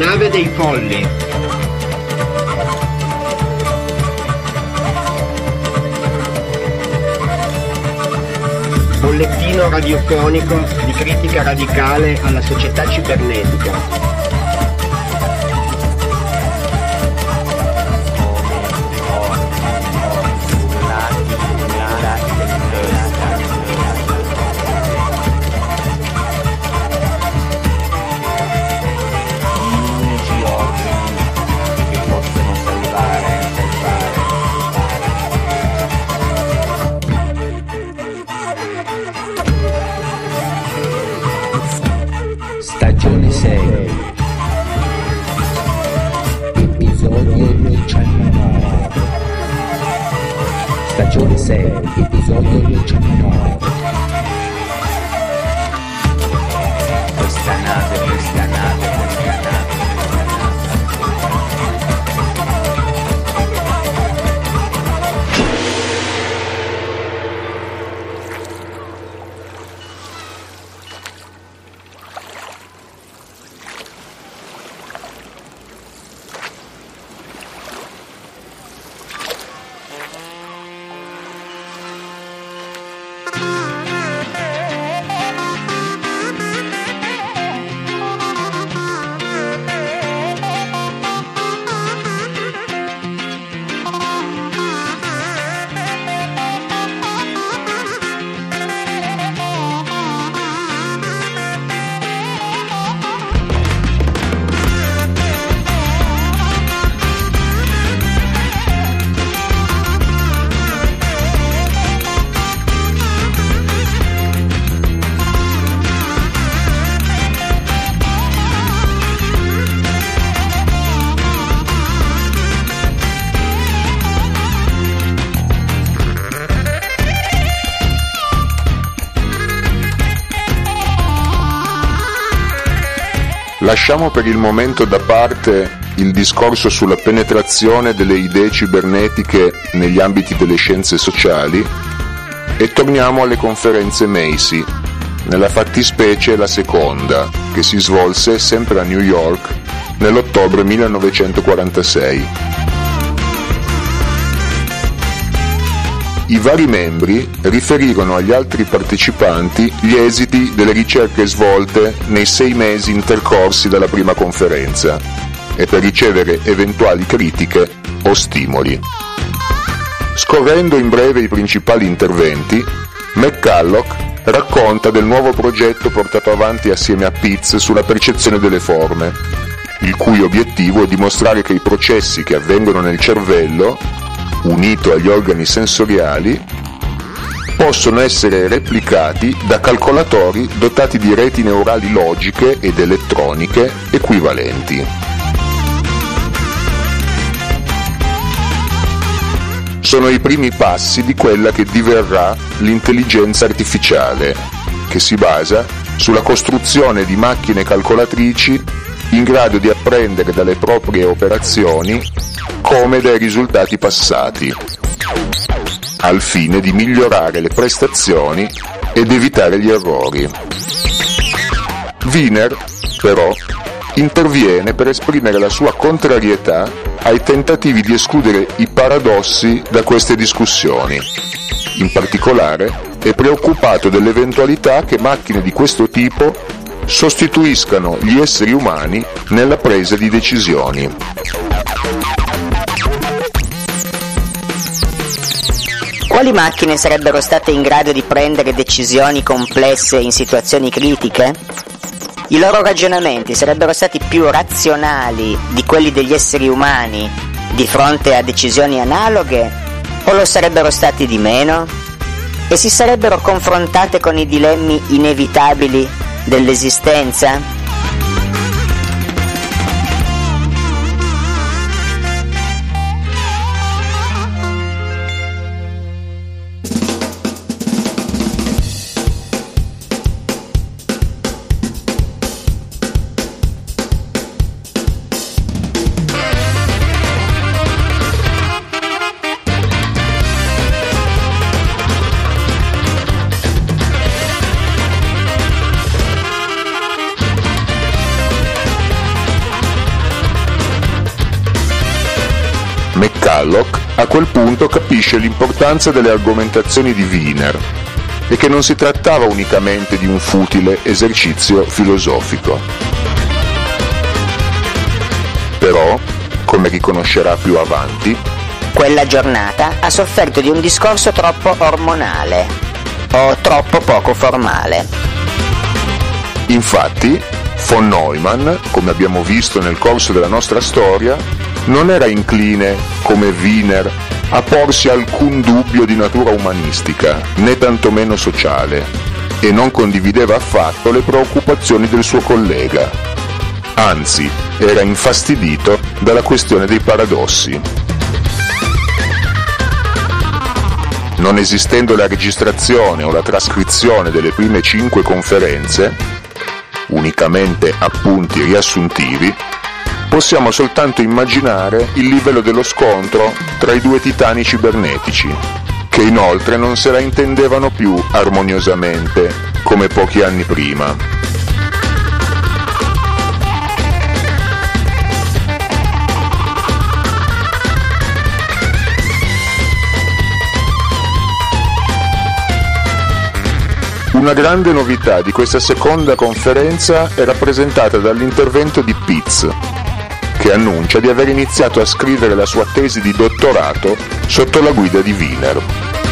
nave dei folli. Bollettino radiofonico di critica radicale alla società cibernetica. Stagione 6, episodio 19. Stagione 6, episodio 19. Questa nave. Lasciamo per il momento da parte il discorso sulla penetrazione delle idee cibernetiche negli ambiti delle scienze sociali e torniamo alle conferenze Macy, nella fattispecie la seconda, che si svolse sempre a New York nell'ottobre 1946. I vari membri riferirono agli altri partecipanti gli esiti delle ricerche svolte nei 6 mesi intercorsi dalla prima conferenza e per ricevere eventuali critiche o stimoli. Scorrendo in breve i principali interventi, McCulloch racconta del nuovo progetto portato avanti assieme a Pitts sulla percezione delle forme, il cui obiettivo è dimostrare che i processi che avvengono nel cervello unito agli organi sensoriali, possono essere replicati da calcolatori dotati di reti neurali logiche ed elettroniche equivalenti. Sono i primi passi di quella che diverrà l'intelligenza artificiale, che si basa sulla costruzione di macchine calcolatrici in grado di apprendere dalle proprie operazioni come dai risultati passati, al fine di migliorare le prestazioni ed evitare gli errori. Wiener, però, interviene per esprimere la sua contrarietà ai tentativi di escludere i paradossi da queste discussioni. In particolare, è preoccupato dell'eventualità che macchine di questo tipo sostituiscano gli esseri umani nella presa di decisioni. Quali macchine sarebbero state in grado di prendere decisioni complesse in situazioni critiche? I loro ragionamenti sarebbero stati più razionali di quelli degli esseri umani di fronte a decisioni analoghe o lo sarebbero stati di meno? E si sarebbero confrontate con i dilemmi inevitabili dell'esistenza? McCulloch a quel punto capisce l'importanza delle argomentazioni di Wiener e che non si trattava unicamente di un futile esercizio filosofico. Però, come riconoscerà più avanti, quella giornata ha sofferto di un discorso troppo ormonale o troppo poco formale. Infatti, von Neumann, come abbiamo visto nel corso della nostra storia, non era incline, come Wiener, a porsi alcun dubbio di natura umanistica, né tantomeno sociale, e non condivideva affatto le preoccupazioni del suo collega. Anzi, era infastidito dalla questione dei paradossi. Non esistendo la registrazione o la trascrizione delle prime 5 conferenze, unicamente appunti riassuntivi, possiamo soltanto immaginare il livello dello scontro tra i due titani cibernetici, che inoltre non se la intendevano più armoniosamente come pochi anni prima. Una grande novità di questa seconda conferenza è rappresentata dall'intervento di Pitts, che annuncia di aver iniziato a scrivere la sua tesi di dottorato sotto la guida di Wiener.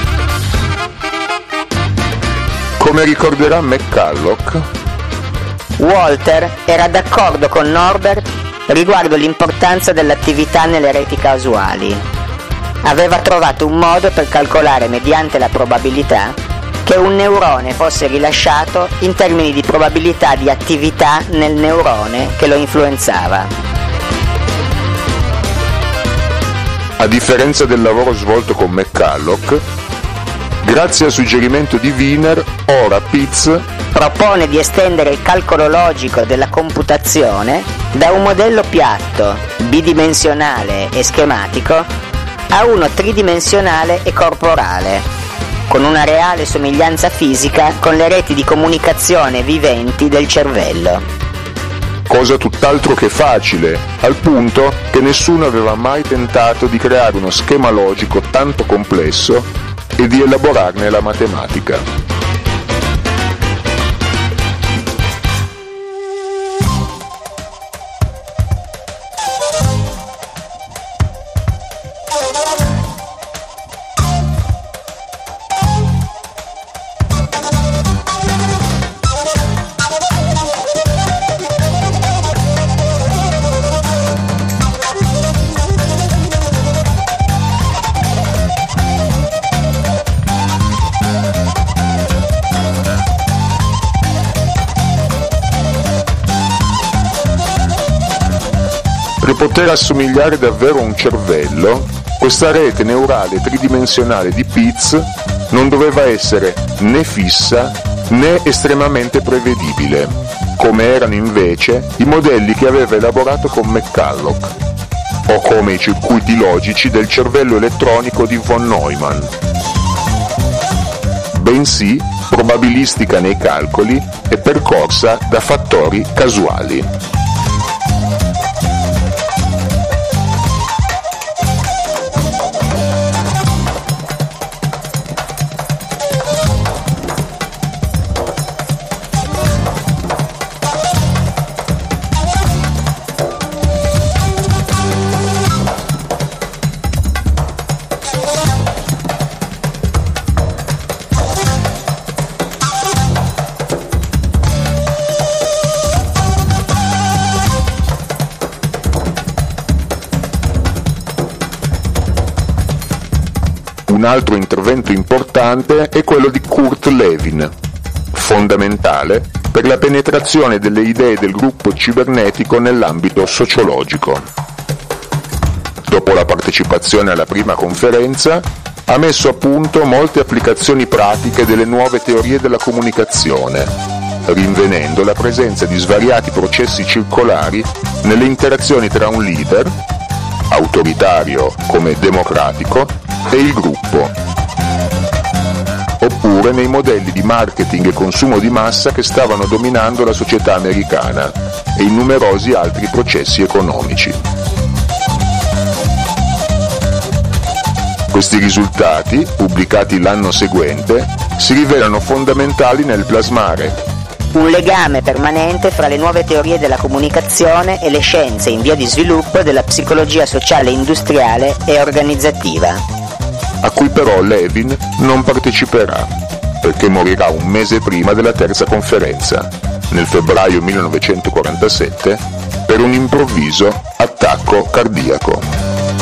Come ricorderà McCulloch, Walter era d'accordo con Norbert riguardo l'importanza dell'attività nelle reti causali. Aveva trovato un modo per calcolare mediante la probabilità che un neurone fosse rilasciato in termini di probabilità di attività nel neurone che lo influenzava. A differenza del lavoro svolto con McCulloch, grazie al suggerimento di Wiener, ora Pitts propone di estendere il calcolo logico della computazione da un modello piatto, bidimensionale e schematico a uno tridimensionale e corporale, con una reale somiglianza fisica con le reti di comunicazione viventi del cervello. Cosa tutt'altro che facile, al punto che nessuno aveva mai tentato di creare uno schema logico tanto complesso e di elaborarne la matematica. Per poter assomigliare davvero a un cervello, questa rete neurale tridimensionale di Pitts non doveva essere né fissa né estremamente prevedibile, come erano invece i modelli che aveva elaborato con McCulloch, o come i circuiti logici del cervello elettronico di von Neumann, bensì probabilistica nei calcoli e percorsa da fattori casuali. Un altro intervento importante è quello di Kurt Lewin, fondamentale per la penetrazione delle idee del gruppo cibernetico nell'ambito sociologico. Dopo la partecipazione alla prima conferenza, ha messo a punto molte applicazioni pratiche delle nuove teorie della comunicazione, rinvenendo la presenza di svariati processi circolari nelle interazioni tra un leader, autoritario come democratico, e il gruppo, oppure nei modelli di marketing e consumo di massa che stavano dominando la società americana e in numerosi altri processi economici. Questi risultati, pubblicati l'anno seguente, si rivelano fondamentali nel plasmare un legame permanente fra le nuove teorie della comunicazione e le scienze in via di sviluppo della psicologia sociale industriale e organizzativa, a cui però Levin non parteciperà, perché morirà un mese prima della terza conferenza, nel febbraio 1947, per un improvviso attacco cardiaco.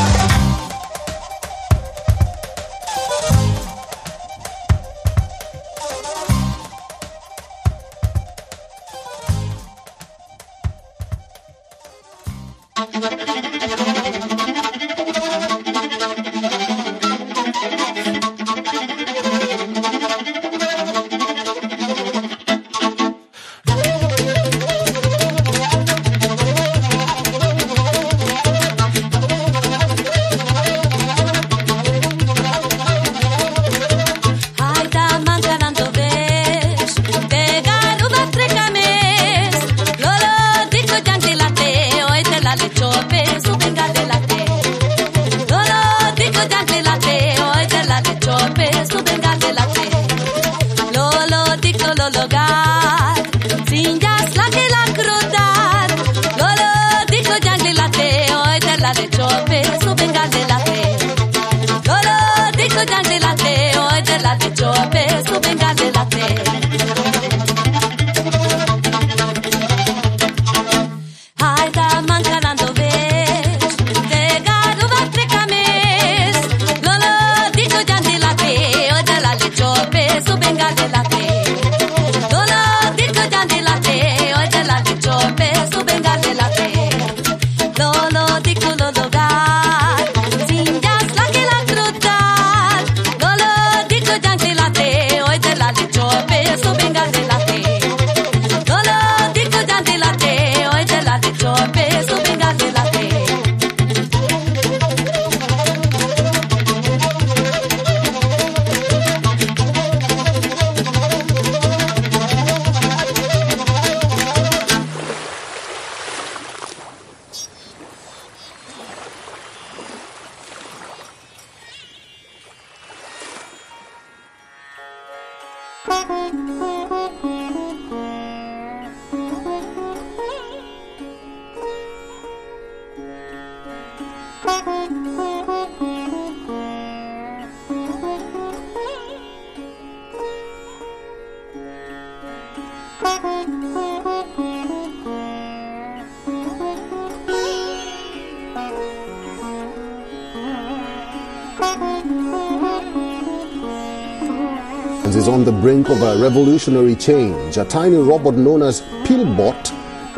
Is on the brink of a revolutionary change. A tiny robot known as Pillbot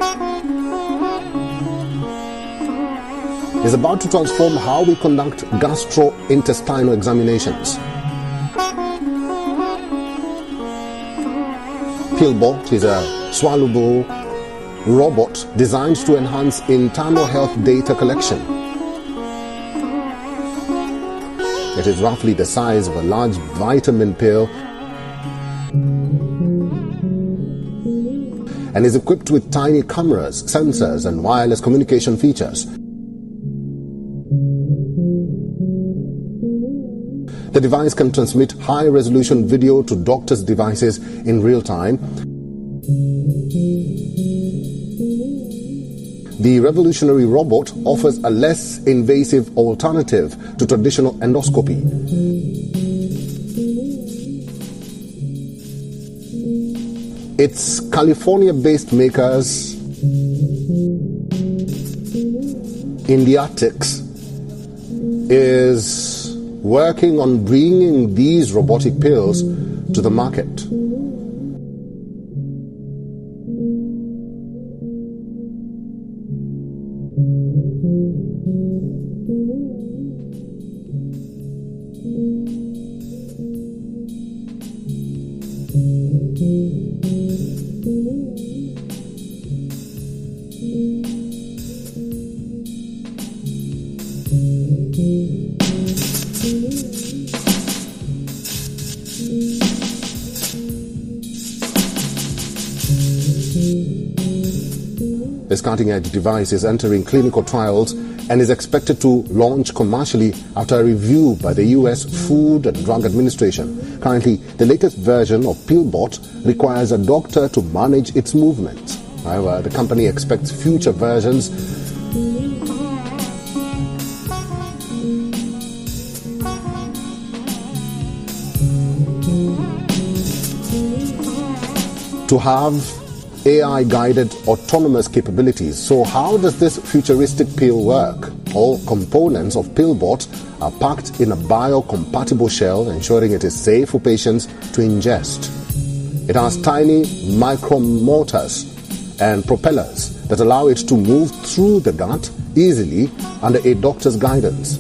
is about to transform how we conduct gastrointestinal examinations. Pillbot is a swallowable robot designed to enhance internal health data collection. It is roughly the size of a large vitamin pill and is equipped with tiny cameras, sensors, and wireless communication features. The device can transmit high-resolution video to doctors' devices in real time. The revolutionary robot offers a less invasive alternative to traditional endoscopy. Its California-based makers, Indiatix, is working on bringing these robotic pills to the market. This cutting-edge device is entering clinical trials and is expected to launch commercially after a review by the US Food and Drug Administration. Currently, the latest version of PillBot requires a doctor to manage its movements. However, the company expects future versions to have AI-guided autonomous capabilities. So how does this futuristic pill work? All components of PillBot are packed in a biocompatible shell, ensuring it is safe for patients to ingest. It has tiny micromotors and propellers that allow it to move through the gut easily under a doctor's guidance.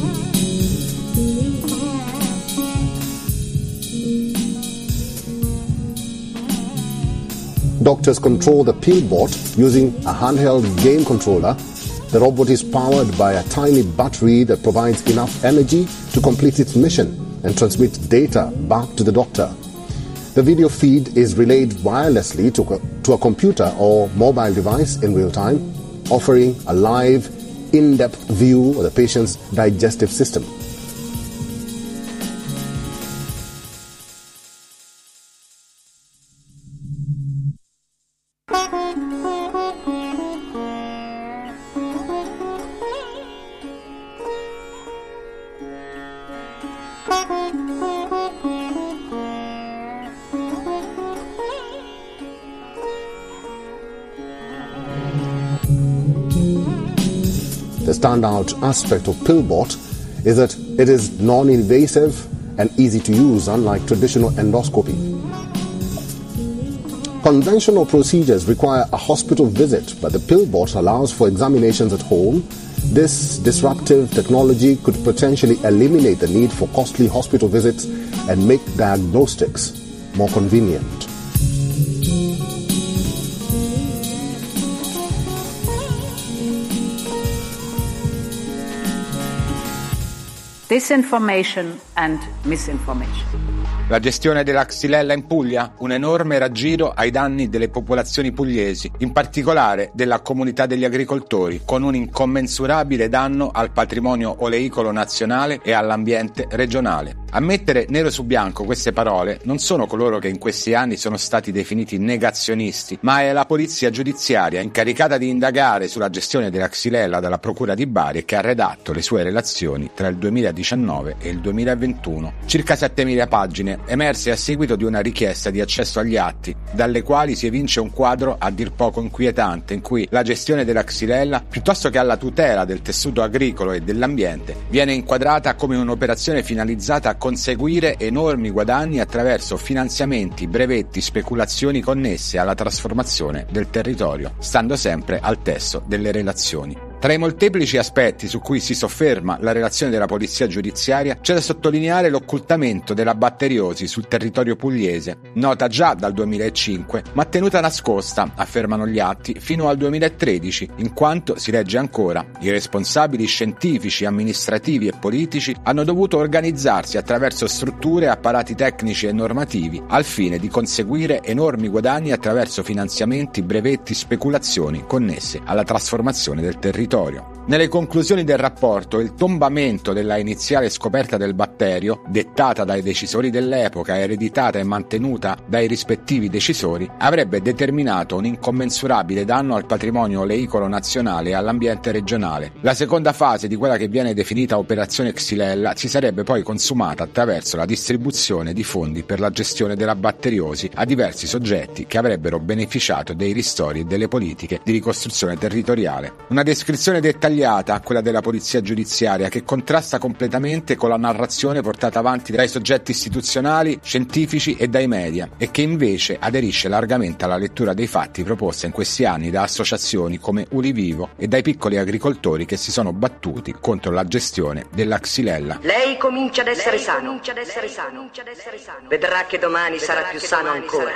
Doctors control the PillBot using a handheld game controller. The robot is powered by a tiny battery that provides enough energy to complete its mission and transmit data back to the doctor. The video feed is relayed wirelessly to a computer or mobile device in real time, offering a live, in-depth view of the patient's digestive system. The standout aspect of PillBot is that it is non-invasive and easy to use, unlike traditional endoscopy. Conventional procedures require a hospital visit, but the PillBot allows for examinations at home. This disruptive technology could potentially eliminate the need for costly hospital visits and make diagnostics more convenient. Disinformation and misinformation. La gestione della Xylella in Puglia? Un enorme raggiro ai danni delle popolazioni pugliesi, in particolare della comunità degli agricoltori, con un incommensurabile danno al patrimonio oleicolo nazionale e all'ambiente regionale. A mettere nero su bianco queste parole non sono coloro che in questi anni sono stati definiti negazionisti, ma è la polizia giudiziaria incaricata di indagare sulla gestione della Xylella dalla Procura di Bari, che ha redatto le sue relazioni tra il 2019 e il 2021. Circa 7.000 pagine, emerse a seguito di una richiesta di accesso agli atti, dalle quali si evince un quadro a dir poco inquietante, in cui la gestione della Xylella, piuttosto che alla tutela del tessuto agricolo e dell'ambiente, viene inquadrata come un'operazione finalizzata a conseguire enormi guadagni attraverso finanziamenti, brevetti, speculazioni connesse alla trasformazione del territorio, stando sempre al testo delle relazioni. Tra i molteplici aspetti su cui si sofferma la relazione della polizia giudiziaria c'è da sottolineare l'occultamento della batteriosi sul territorio pugliese, nota già dal 2005, ma tenuta nascosta, affermano gli atti, fino al 2013, in quanto, si legge ancora, i responsabili scientifici, amministrativi e politici hanno dovuto organizzarsi attraverso strutture e apparati tecnici e normativi al fine di conseguire enormi guadagni attraverso finanziamenti, brevetti, speculazioni connesse alla trasformazione del territorio. Nelle conclusioni del rapporto, il tombamento della iniziale scoperta del batterio, dettata dai decisori dell'epoca, ereditata e mantenuta dai rispettivi decisori, avrebbe determinato un incommensurabile danno al patrimonio oleicolo nazionale e all'ambiente regionale. La seconda fase di quella che viene definita Operazione Xylella si sarebbe poi consumata attraverso la distribuzione di fondi per la gestione della batteriosi a diversi soggetti che avrebbero beneficiato dei ristori e delle politiche di ricostruzione territoriale. Una descrizione dettagliata, quella della polizia giudiziaria, che contrasta completamente con la narrazione portata avanti dai soggetti istituzionali, scientifici e dai media, e che invece aderisce largamente alla lettura dei fatti proposta in questi anni da associazioni come Ulivivo e dai piccoli agricoltori che si sono battuti contro la gestione della Xylella. Lei comincia ad essere sano. Vedrà che domani sarà più sano ancora.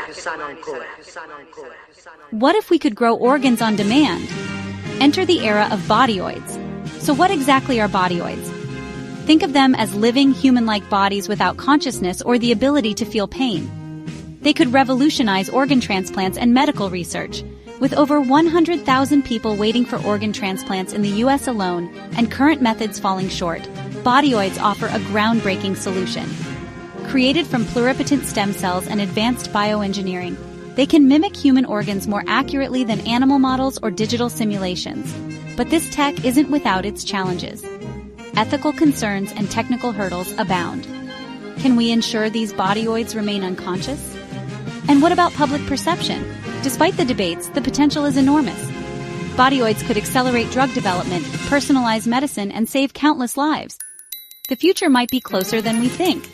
What if we could grow organs on demand? Enter the era of bodyoids. So what exactly are bodyoids? Think of them as living, human-like bodies without consciousness or the ability to feel pain. They could revolutionize organ transplants and medical research, With over 100,000 people waiting for organ transplants in the U.S. alone and current methods falling short, Bodyoids offer a groundbreaking solution. Created from pluripotent stem cells and advanced bioengineering, they can mimic human organs more accurately than animal models or digital simulations. But this tech isn't without its challenges. Ethical concerns and technical hurdles abound. Can we ensure these bodyoids remain unconscious? And what about public perception? Despite the debates, the potential is enormous. Bodyoids could accelerate drug development, personalize medicine, and save countless lives. The future might be closer than we think.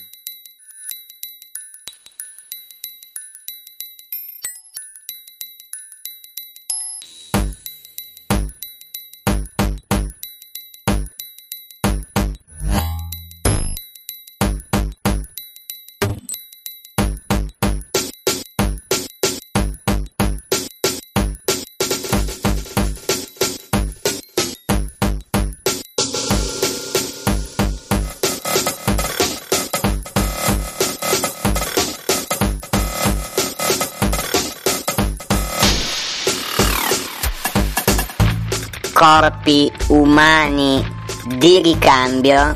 Corpi umani di ricambio.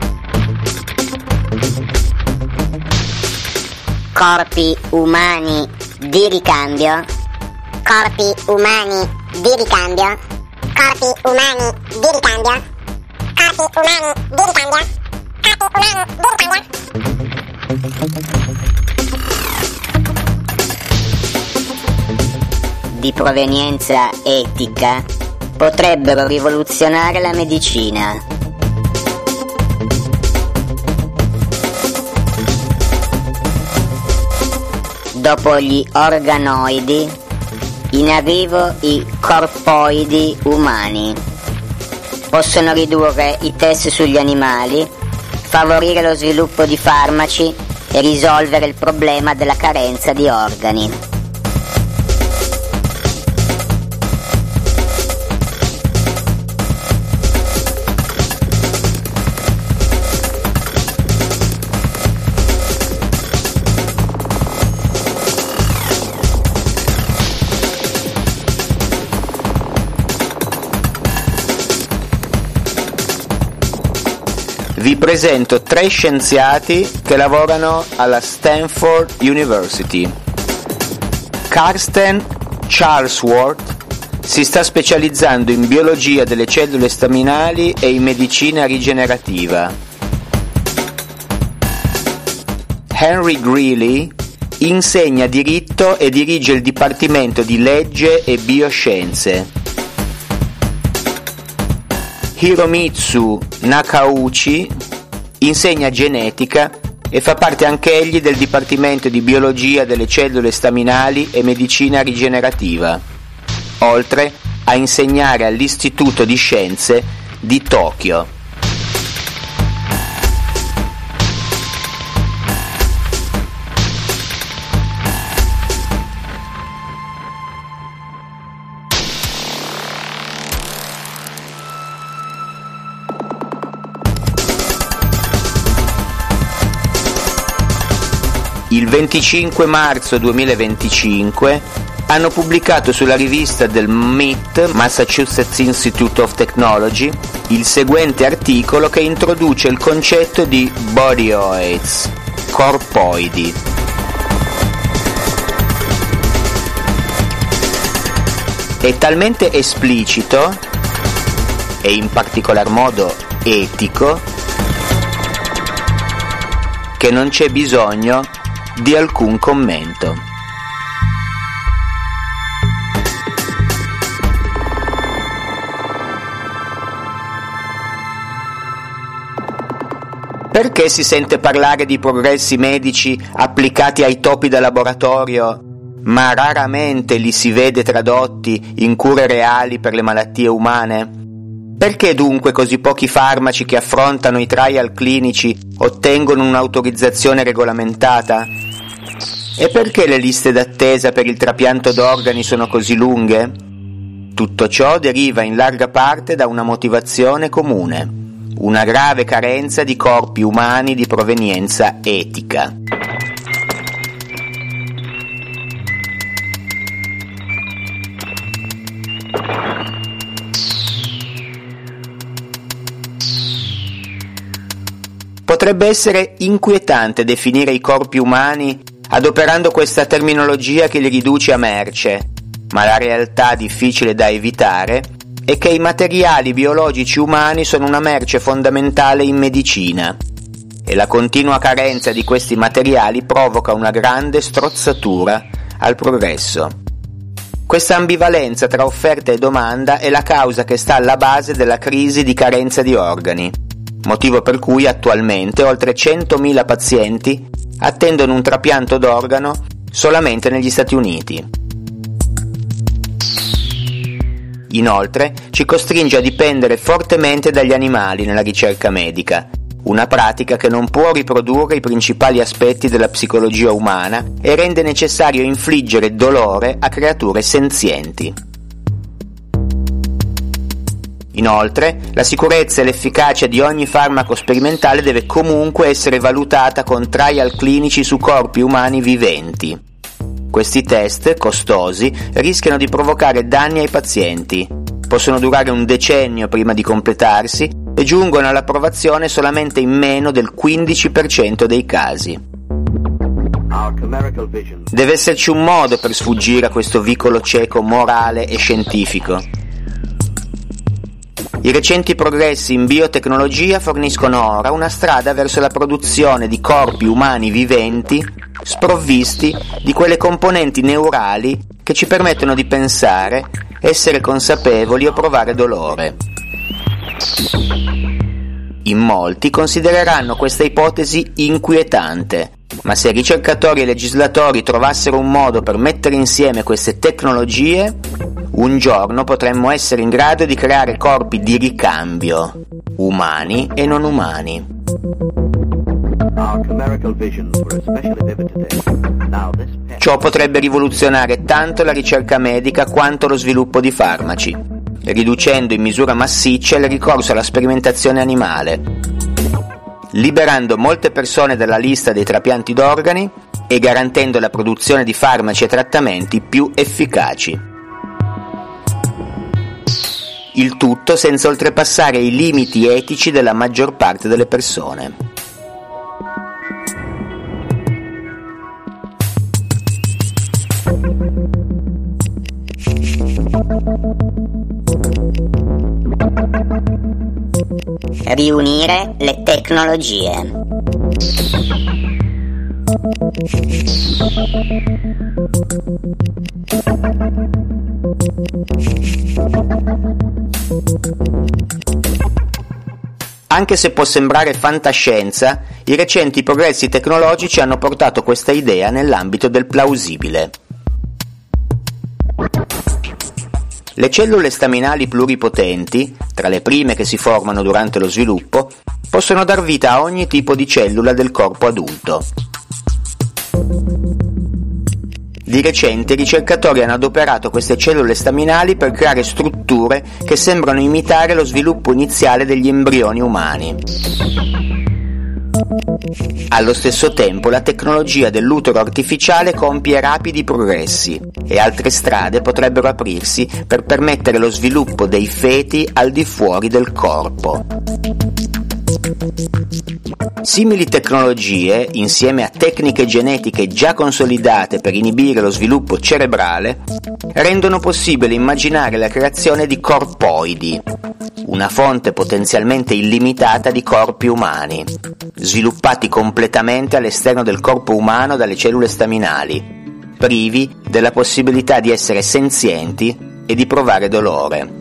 Corpi umani di ricambio. Corpi umani di ricambio. Corpi umani di ricambio. Corpi umani di ricambio. Corpi umani di ricambio. Di provenienza etica, potrebbero rivoluzionare la medicina. Dopo gli organoidi, in arrivo i corpoidi umani. Possono ridurre i test sugli animali, favorire lo sviluppo di farmaci e risolvere il problema della carenza di organi. Vi presento 3 scienziati che lavorano alla Stanford University. Karsten Charlesworth si sta specializzando in biologia delle cellule staminali e in medicina rigenerativa. Henry Greeley insegna diritto e dirige il Dipartimento di Legge e Bioscienze. Hiromitsu Nakauchi insegna genetica e fa parte anch'egli del Dipartimento di Biologia delle cellule staminali e Medicina rigenerativa, oltre a insegnare all'Istituto di Scienze di Tokyo. Il 25 marzo 2025 hanno pubblicato sulla rivista del MIT, Massachusetts Institute of Technology, il seguente articolo che introduce il concetto di bodyoids, corpoidi. È talmente esplicito e in particolar modo etico che non c'è bisogno di alcun commento. Perché si sente parlare di progressi medici applicati ai topi da laboratorio, ma raramente li si vede tradotti in cure reali per le malattie umane? Perché dunque così pochi farmaci che affrontano i trial clinici ottengono un'autorizzazione regolamentata? E perché le liste d'attesa per il trapianto d'organi sono così lunghe? Tutto ciò deriva in larga parte da una motivazione comune: una grave carenza di corpi umani di provenienza etica. Potrebbe essere inquietante definire i corpi umani adoperando questa terminologia che li riduce a merce, ma la realtà difficile da evitare è che i materiali biologici umani sono una merce fondamentale in medicina e la continua carenza di questi materiali provoca una grande strozzatura al progresso. Questa ambivalenza tra offerta e domanda è la causa che sta alla base della crisi di carenza di organi, motivo per cui attualmente oltre 100.000 pazienti attendono un trapianto d'organo solamente negli Stati Uniti. Inoltre, ci costringe a dipendere fortemente dagli animali nella ricerca medica, una pratica che non può riprodurre i principali aspetti della psicologia umana e rende necessario infliggere dolore a creature senzienti. Inoltre, la sicurezza e l'efficacia di ogni farmaco sperimentale deve comunque essere valutata con trial clinici su corpi umani viventi. Questi test, costosi, rischiano di provocare danni ai pazienti, possono durare un decennio prima di completarsi e giungono all'approvazione solamente in meno del 15% dei casi. Deve esserci un modo per sfuggire a questo vicolo cieco morale e scientifico. I recenti progressi in biotecnologia forniscono ora una strada verso la produzione di corpi umani viventi sprovvisti di quelle componenti neurali che ci permettono di pensare, essere consapevoli o provare dolore. In molti considereranno questa ipotesi inquietante, ma se ricercatori e legislatori trovassero un modo per mettere insieme queste tecnologie, un giorno potremmo essere in grado di creare corpi di ricambio, umani e non umani. Ciò potrebbe rivoluzionare tanto la ricerca medica quanto lo sviluppo di farmaci, riducendo in misura massiccia il ricorso alla sperimentazione animale, liberando molte persone dalla lista dei trapianti d'organi e garantendo la produzione di farmaci e trattamenti più efficaci. Il tutto senza oltrepassare i limiti etici della maggior parte delle persone. Riunire le tecnologie. Anche se può sembrare fantascienza, i recenti progressi tecnologici hanno portato questa idea nell'ambito del plausibile. Le cellule staminali pluripotenti, tra le prime che si formano durante lo sviluppo, possono dar vita a ogni tipo di cellula del corpo adulto. Di recente i ricercatori hanno adoperato queste cellule staminali per creare strutture che sembrano imitare lo sviluppo iniziale degli embrioni umani. Allo stesso tempo la tecnologia dell'utero artificiale compie rapidi progressi e altre strade potrebbero aprirsi per permettere lo sviluppo dei feti al di fuori del corpo. Simili tecnologie, insieme a tecniche genetiche già consolidate per inibire lo sviluppo cerebrale, rendono possibile immaginare la creazione di corpoidi, una fonte potenzialmente illimitata di corpi umani, sviluppati completamente all'esterno del corpo umano dalle cellule staminali, privi della possibilità di essere senzienti e di provare dolore.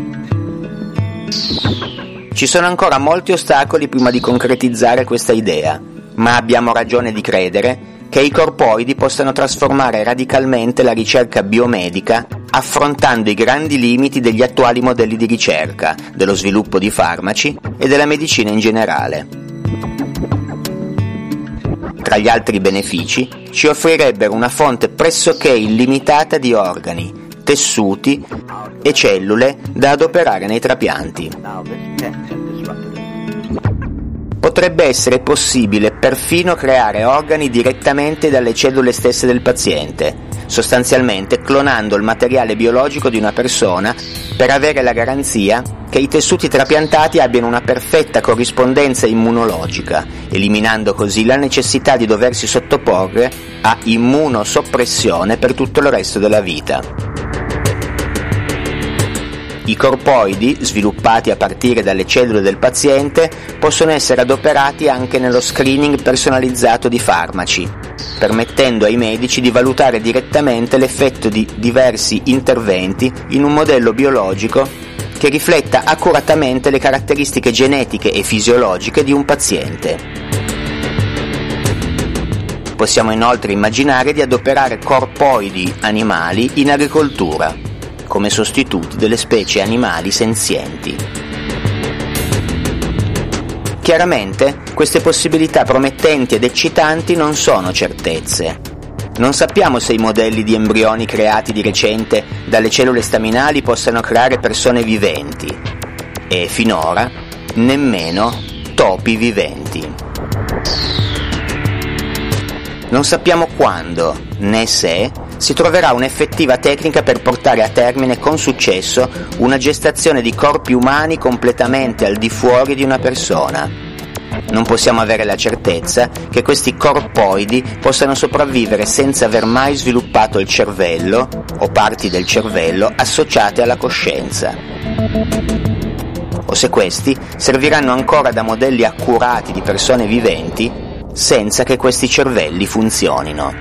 Ci sono ancora molti ostacoli prima di concretizzare questa idea, ma abbiamo ragione di credere che i corpoidi possano trasformare radicalmente la ricerca biomedica affrontando i grandi limiti degli attuali modelli di ricerca, dello sviluppo di farmaci e della medicina in generale. Tra gli altri benefici, ci offrirebbero una fonte pressoché illimitata di organi, tessuti e cellule da adoperare nei trapianti. Potrebbe essere possibile perfino creare organi direttamente dalle cellule stesse del paziente, sostanzialmente clonando il materiale biologico di una persona per avere la garanzia che i tessuti trapiantati abbiano una perfetta corrispondenza immunologica, eliminando così la necessità di doversi sottoporre a immunosoppressione per tutto il resto della vita. I corpoidi, sviluppati a partire dalle cellule del paziente, possono essere adoperati anche nello screening personalizzato di farmaci, permettendo ai medici di valutare direttamente l'effetto di diversi interventi in un modello biologico che rifletta accuratamente le caratteristiche genetiche e fisiologiche di un paziente. Possiamo inoltre immaginare di adoperare corpoidi animali in agricoltura, come sostituti delle specie animali senzienti. Chiaramente, queste possibilità promettenti ed eccitanti non sono certezze. Non sappiamo se i modelli di embrioni creati di recente dalle cellule staminali possano creare persone viventi, e finora nemmeno topi viventi. Non sappiamo quando, né se, si troverà un'effettiva tecnica per portare a termine con successo una gestazione di corpi umani completamente al di fuori di una persona. Non possiamo avere la certezza che questi corpoidi possano sopravvivere senza aver mai sviluppato il cervello o parti del cervello associate alla coscienza. O se questi serviranno ancora da modelli accurati di persone viventi senza che questi cervelli funzionino.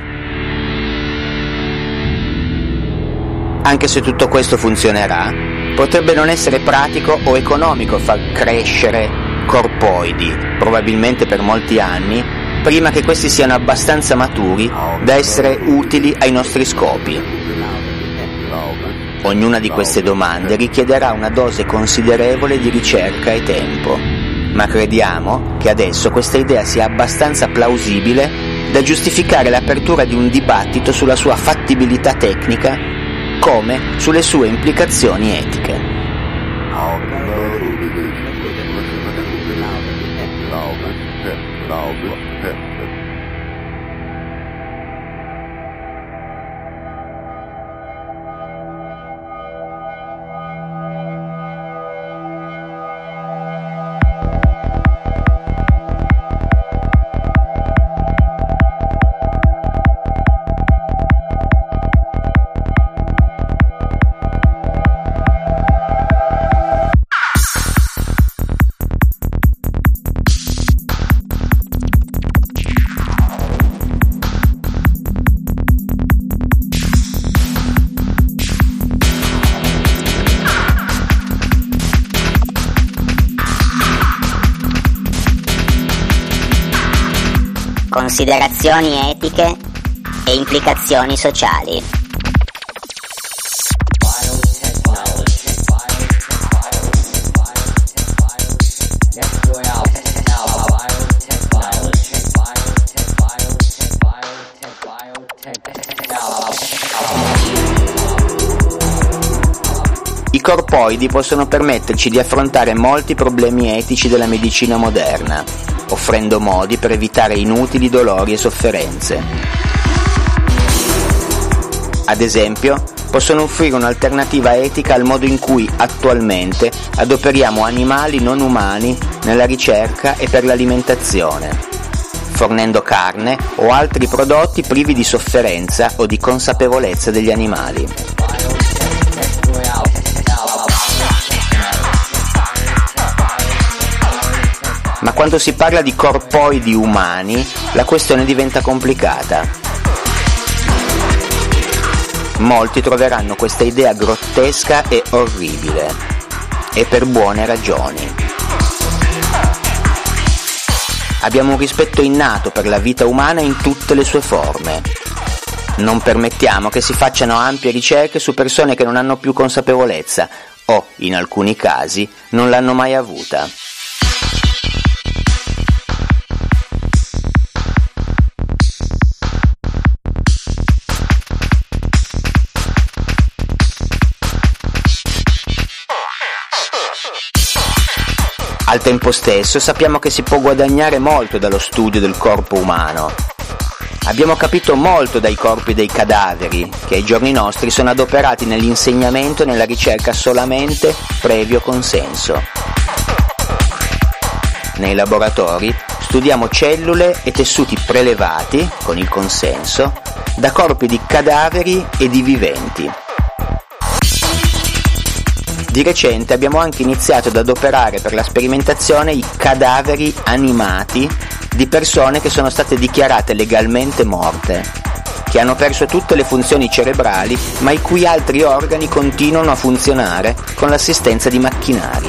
Anche se tutto questo funzionerà, potrebbe non essere pratico o economico far crescere corpoidi, probabilmente per molti anni, prima che questi siano abbastanza maturi da essere utili ai nostri scopi. Ognuna di queste domande richiederà una dose considerevole di ricerca e tempo, ma crediamo che adesso questa idea sia abbastanza plausibile da giustificare l'apertura di un dibattito sulla sua fattibilità tecnica come sulle sue implicazioni etiche. Considerazioni etiche e implicazioni sociali. I corpoidi possono permetterci di affrontare molti problemi etici della medicina moderna, offrendo modi per evitare inutili dolori e sofferenze. Ad esempio, possono offrire un'alternativa etica al modo in cui attualmente adoperiamo animali non umani nella ricerca e per l'alimentazione, fornendo carne o altri prodotti privi di sofferenza o di consapevolezza degli animali. Ma quando si parla di corpoidi umani, la questione diventa complicata. Molti troveranno questa idea grottesca e orribile, e per buone ragioni. Abbiamo un rispetto innato per la vita umana in tutte le sue forme. Non permettiamo che si facciano ampie ricerche su persone che non hanno più consapevolezza o, in alcuni casi, non l'hanno mai avuta. Al tempo stesso sappiamo che si può guadagnare molto dallo studio del corpo umano Abbiamo capito molto dai corpi dei cadaveri, che ai giorni nostri sono adoperati nell'insegnamento e nella ricerca solamente previo consenso. Nei laboratori studiamo cellule e tessuti prelevati, con il consenso, da corpi di cadaveri e di viventi. Di recente abbiamo anche iniziato ad adoperare per la sperimentazione i cadaveri animati di persone che sono state dichiarate legalmente morte, che hanno perso tutte le funzioni cerebrali ma i cui altri organi continuano a funzionare con l'assistenza di macchinari.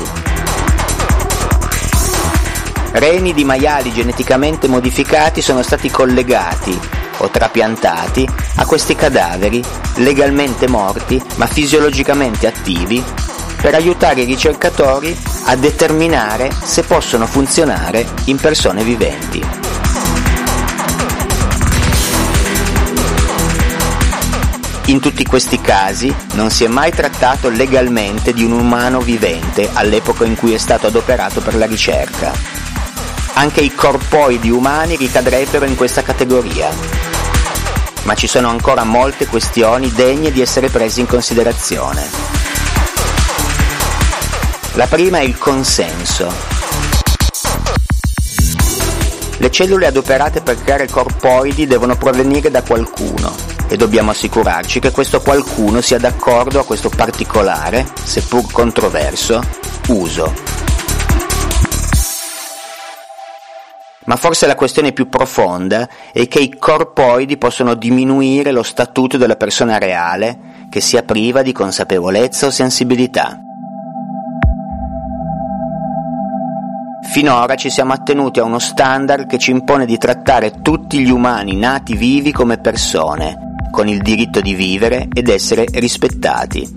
Reni di maiali geneticamente modificati sono stati collegati o trapiantati a questi cadaveri legalmente morti ma fisiologicamente attivi per aiutare i ricercatori a determinare se possono funzionare in persone viventi. In tutti questi casi non si è mai trattato legalmente di un umano vivente all'epoca in cui è stato adoperato per la ricerca. Anche i corpoidi umani ricadrebbero in questa categoria, ma ci sono ancora molte questioni degne di essere prese in considerazione. La prima è il consenso. Le cellule adoperate per creare corpoidi devono provenire da qualcuno e dobbiamo assicurarci che questo qualcuno sia d'accordo a questo particolare, seppur controverso, uso. Ma forse la questione più profonda è che i corpoidi possono diminuire lo statuto della persona reale che sia priva di consapevolezza o sensibilità. Finora ci siamo attenuti a uno standard che ci impone di trattare tutti gli umani nati vivi come persone, con il diritto di vivere ed essere rispettati.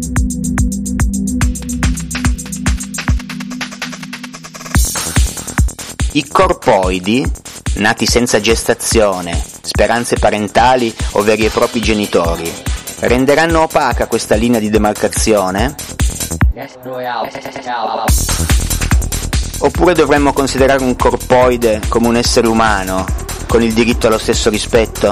I corpoidi, nati senza gestazione, speranze parentali o veri e propri genitori, renderanno opaca questa linea di demarcazione? Oppure dovremmo considerare un corpoide come un essere umano, con il diritto allo stesso rispetto?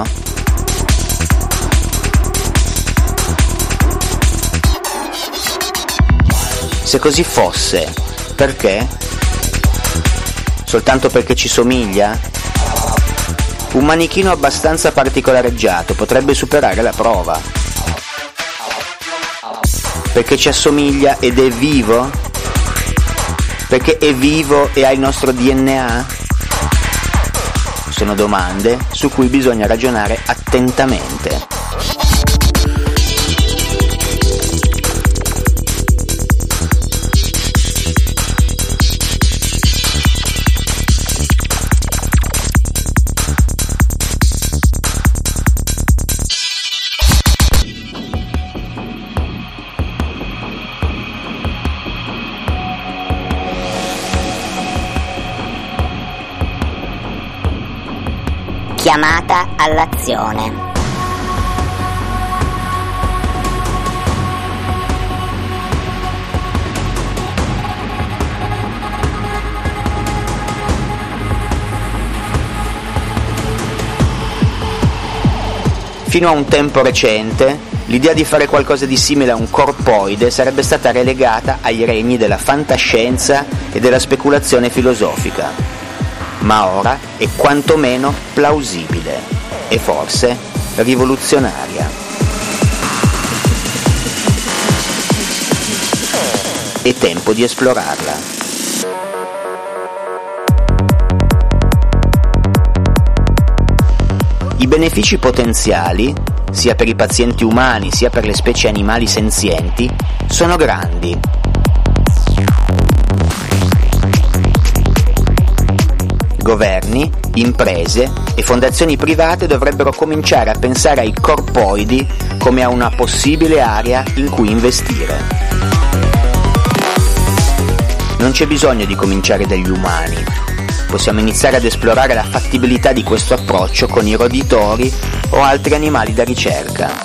Se così fosse, perché? Soltanto perché ci somiglia? Un manichino abbastanza particolareggiato potrebbe superare la prova. Perché ci assomiglia ed è vivo? Perché è vivo e ha il nostro DNA? Sono domande su cui bisogna ragionare attentamente. Chiamata all'azione. Fino a un tempo recente, l'idea di fare qualcosa di simile a un corpoide sarebbe stata relegata ai regni della fantascienza e della speculazione filosofica. Ma ora è quantomeno plausibile e forse rivoluzionaria. È tempo di esplorarla. I benefici potenziali, sia per i pazienti umani sia per le specie animali senzienti, sono grandi. Governi, imprese e fondazioni private dovrebbero cominciare a pensare ai corpoidi come a una possibile area in cui investire. Non c'è bisogno di cominciare dagli umani. Possiamo iniziare ad esplorare la fattibilità di questo approccio con i roditori o altri animali da ricerca.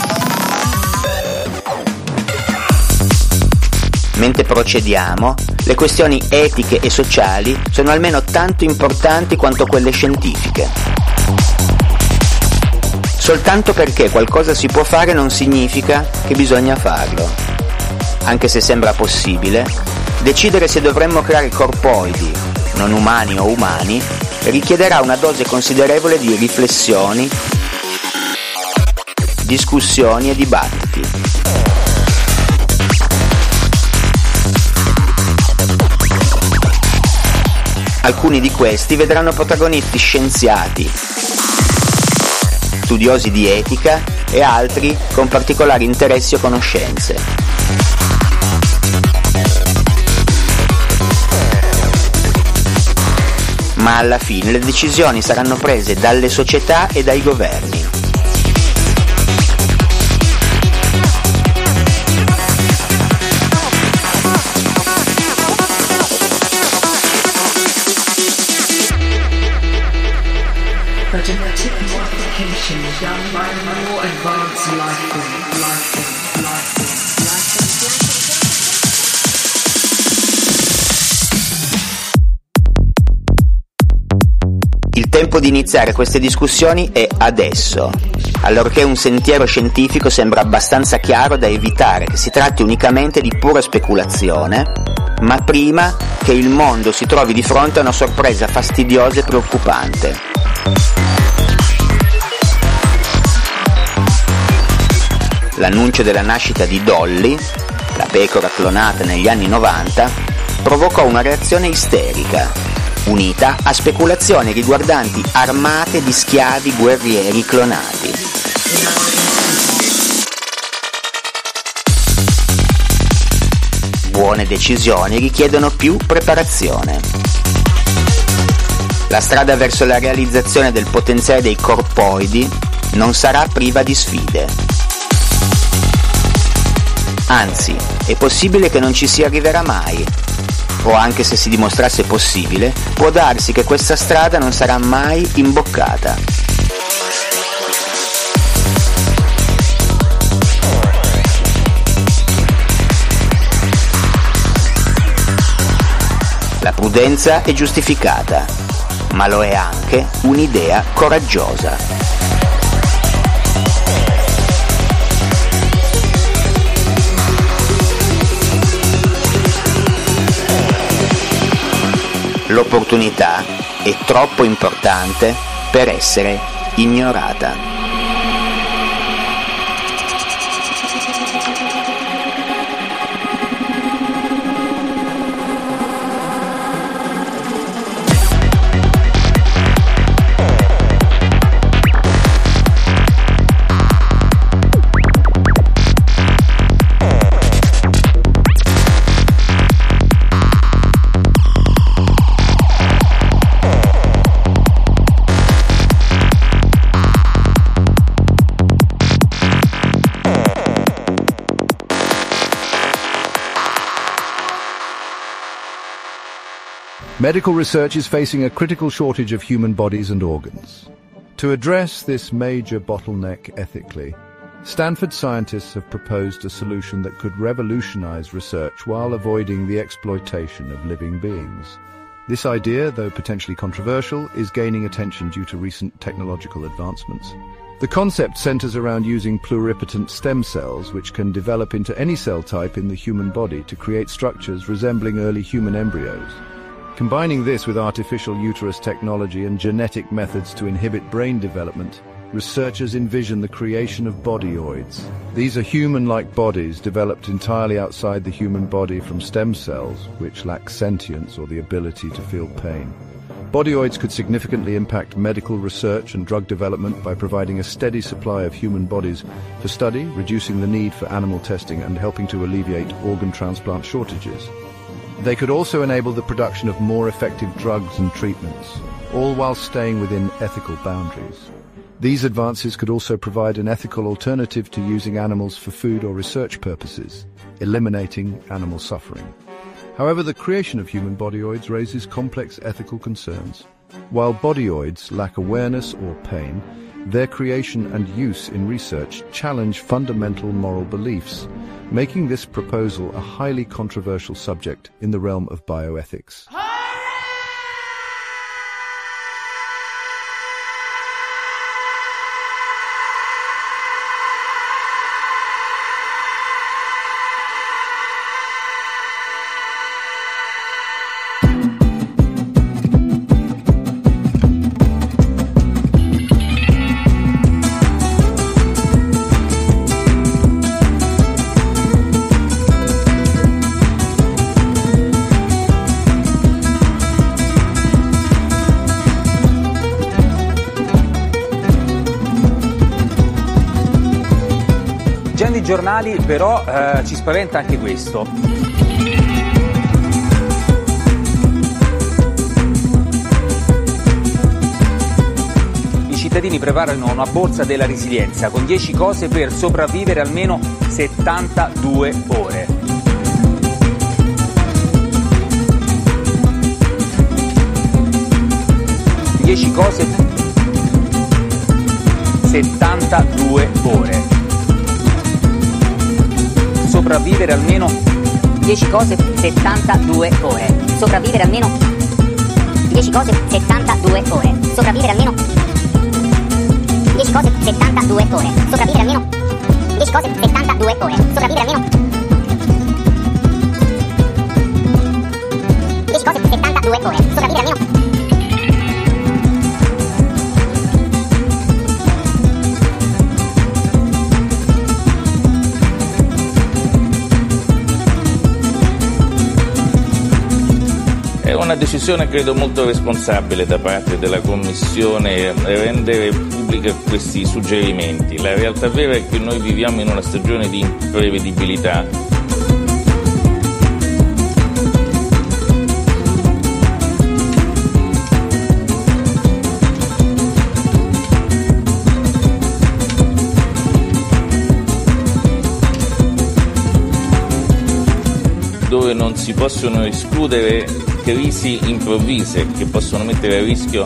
Mentre procediamo, le questioni etiche e sociali sono almeno tanto importanti quanto quelle scientifiche. Soltanto perché qualcosa si può fare non significa che bisogna farlo. Anche se sembra possibile, decidere se dovremmo creare corpoidi, non umani o umani, richiederà una dose considerevole di riflessioni, discussioni e dibattiti. Alcuni di questi vedranno protagonisti scienziati, studiosi di etica e altri con particolari interessi o conoscenze. Ma alla fine le decisioni saranno prese dalle società e dai governi. Il tempo di iniziare queste discussioni è adesso, allorché un sentiero scientifico sembra abbastanza chiaro da evitare che si tratti unicamente di pura speculazione, ma prima che il mondo si trovi di fronte a una sorpresa fastidiosa e preoccupante. L'annuncio della nascita di Dolly, la pecora clonata negli anni 90, provocò una reazione isterica, unita a speculazioni riguardanti armate di schiavi guerrieri clonati. Buone decisioni richiedono più preparazione. La strada verso la realizzazione del potenziale dei corpoidi non sarà priva di sfide. Anzi, è possibile che non ci si arriverà mai. O anche se si dimostrasse possibile, può darsi che questa strada non sarà mai imboccata. La prudenza è giustificata, ma lo è anche un'idea coraggiosa. L'opportunità è troppo importante per essere ignorata. Medical research is facing a critical shortage of human bodies and organs. To address this major bottleneck ethically, Stanford scientists have proposed a solution that could revolutionize research while avoiding the exploitation of living beings. This idea, though potentially controversial, is gaining attention due to recent technological advancements. The concept centers around using pluripotent stem cells, which can develop into any cell type in the human body to create structures resembling early human embryos. Combining this with artificial uterus technology and genetic methods to inhibit brain development, researchers envision the creation of bodyoids. These are human-like bodies developed entirely outside the human body from stem cells, which lack sentience or the ability to feel pain. Bodyoids could significantly impact medical research and drug development by providing a steady supply of human bodies for study, reducing the need for animal testing and helping to alleviate organ transplant shortages. They could also enable the production of more effective drugs and treatments, all while staying within ethical boundaries. These advances could also provide an ethical alternative to using animals for food or research purposes, eliminating animal suffering. However, the creation of human bodyoids raises complex ethical concerns. While bodyoids lack awareness or pain, their creation and use in research challenge fundamental moral beliefs, making this proposal a highly controversial subject in the realm of bioethics. giornali, però ci spaventa anche questo. I cittadini preparano una borsa della resilienza con 10 cose per sopravvivere almeno 72 ore. Cose 72 ore. Sopravvivere almeno 10 cose 72 ore. Sopravvivere almeno 10 cose 72 ore. Sopravvivere almeno 10 cose 72 ore. Sopravvivere almeno 10 cose 72 ore. Sopravvivere almeno 10 cose 72 ore. Sopravvivere almeno. È una decisione credo molto responsabile da parte della Commissione rendere pubblici questi suggerimenti. La realtà vera è che noi viviamo in una stagione di imprevedibilità. Dove non si possono escludere crisi improvvise che possono mettere a rischio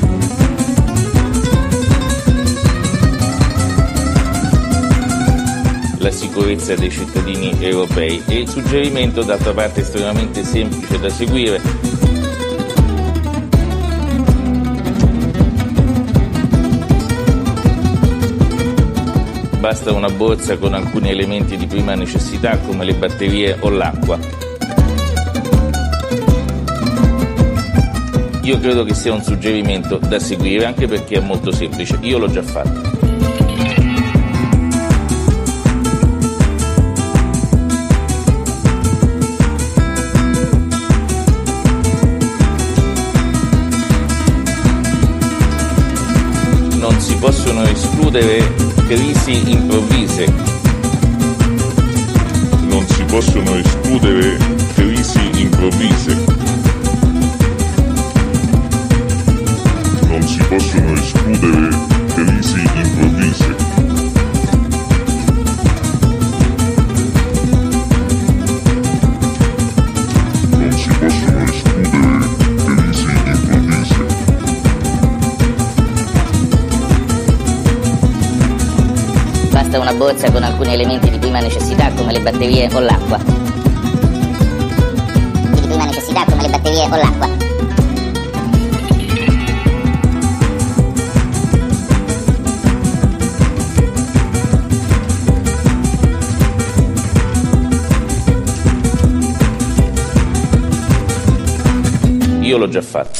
la sicurezza dei cittadini europei. E il suggerimento d'altra parte è estremamente semplice da seguire. Basta una borsa con alcuni elementi di prima necessità come le batterie o l'acqua. Io credo che sia un suggerimento da seguire anche perché è molto semplice. Io l'ho già fatto. Non si possono escludere crisi improvvise. Non si possono escludere crisi improvvise. Non si possono escludere crisi improvvise. Non si possono escludere crisi improvvise. Basta una borsa con alcuni elementi di prima necessità come le batterie o l'acqua. Di prima necessità come le batterie o l'acqua. Io l'ho già fatto.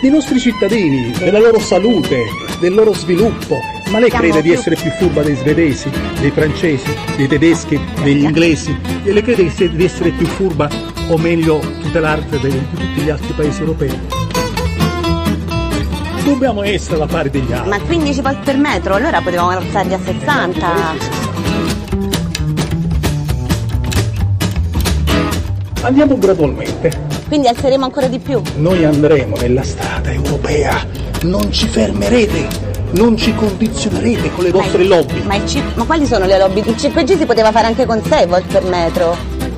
dei nostri cittadini, della loro salute, del loro sviluppo. Ma lei crede di essere più furba dei svedesi, dei francesi, dei tedeschi, degli inglesi? E lei crede di essere più furba o meglio tutelarte di tutti gli altri paesi europei? Dobbiamo essere alla pari degli altri. Ma 15 volte per metro, allora potevamo alzarli a 60. Andiamo gradualmente. Quindi alzeremo ancora di più? Noi andremo nella strada europea, non ci fermerete, non ci condizionerete con le vostre lobby. Ma quali sono le lobby? Il 5G si poteva fare anche con 6 volt per metro.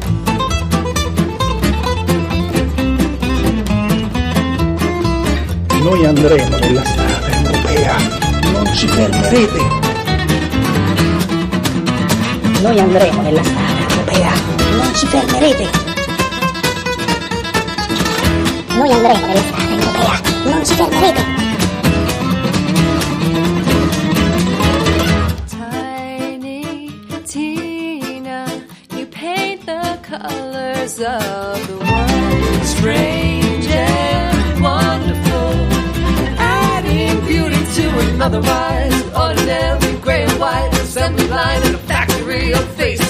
Noi andremo nella strada europea, non ci fermerete. Noi andremo nella strada europea, non ci fermerete. Noi andremo nella strada europea, non ci fermerete. Tiny Tina, you paint the colors of the world. Strange and wonderful, adding beauty to an otherwise ordinary gray and white assembly line in a factory of faces.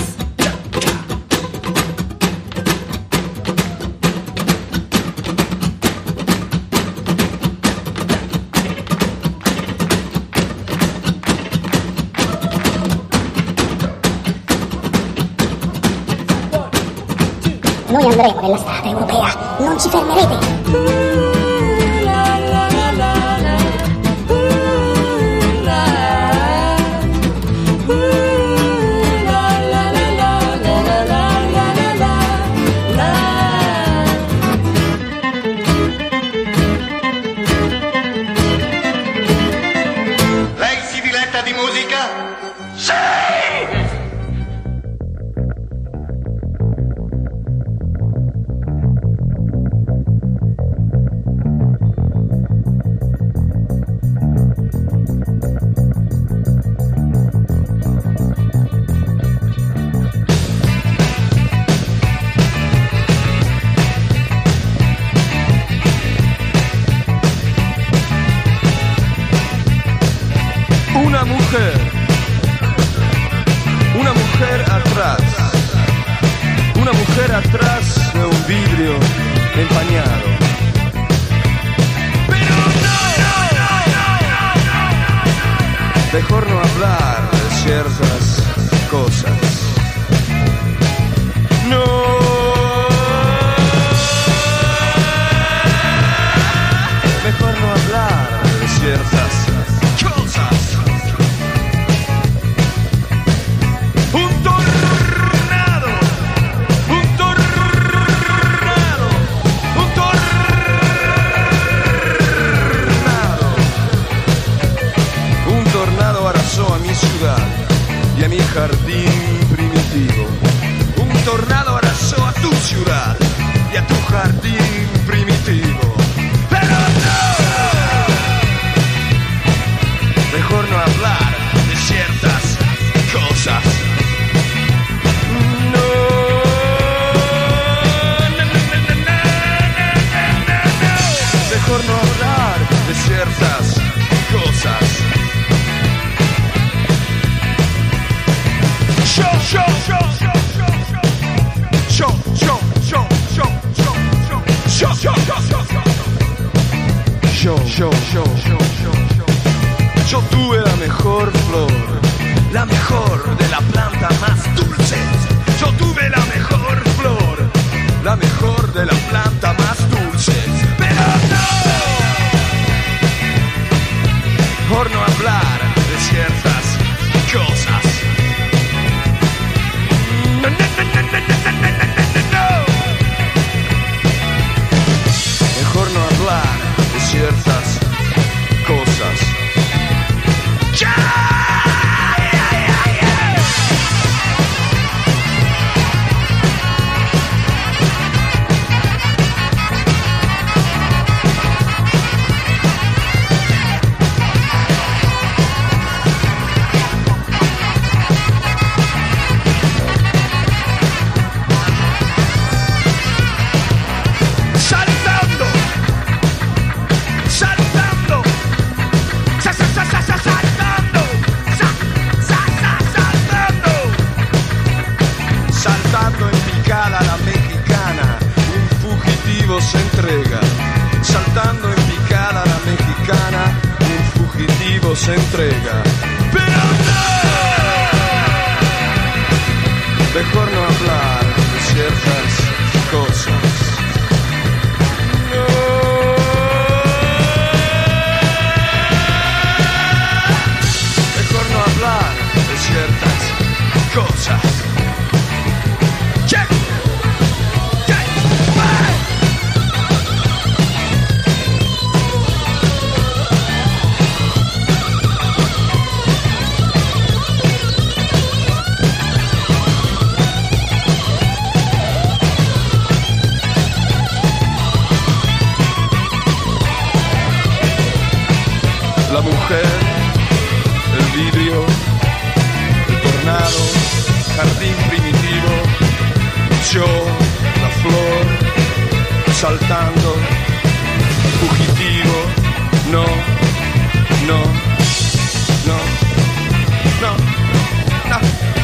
Noi andremo nella strada europea, non ci fermerete. Lei si diletta di musica? Sì! Una mujer atrás de un vidrio empañado. Pero no. Mejor no hablar de ciertas cosas. No. Mejor no hablar de ciertas cosas. A mi ciudad y a mi jardín primitivo. Un tornado arrasó a tu ciudad y a tu jardín primitivo. Pero no. Mejor no hablar de ciertas cosas. No. Mejor no hablar de ciertas cosas. Yo tuve la mejor flor, la mejor de la planta más dulce. Yo tuve la mejor flor, la mejor de la planta más dulce. Pero no, por no hablar de ciertas cosas. Mejor no hablar de ciertas cosas. se entrega, saltando en picada a la mexicana, un fugitivo se entrega. Pero no, mejor no hablar de ciertas cosas. Mejor no hablar de ciertas cosas. Check. La mujer, el vidrio, el tornado, jardín primitivo, yo, la flor, saltando, fugitivo, no, no, no, no, no.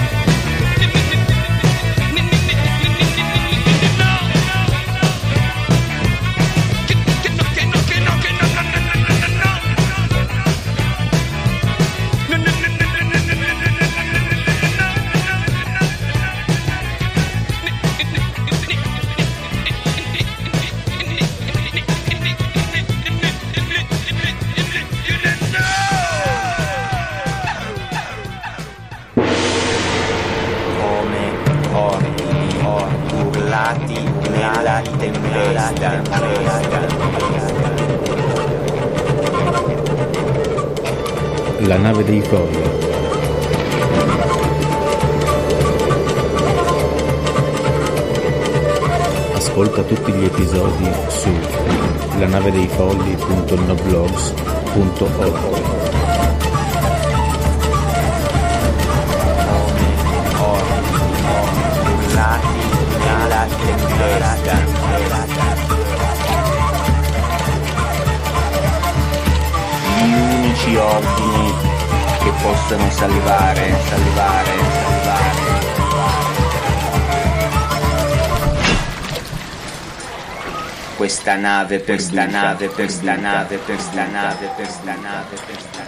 Nella tempesta. La nave dei folli. Ascolta tutti gli episodi su lanavedeifolli.noblogs.org. Gli unici ordini che possono salvare. Questa nave perduta.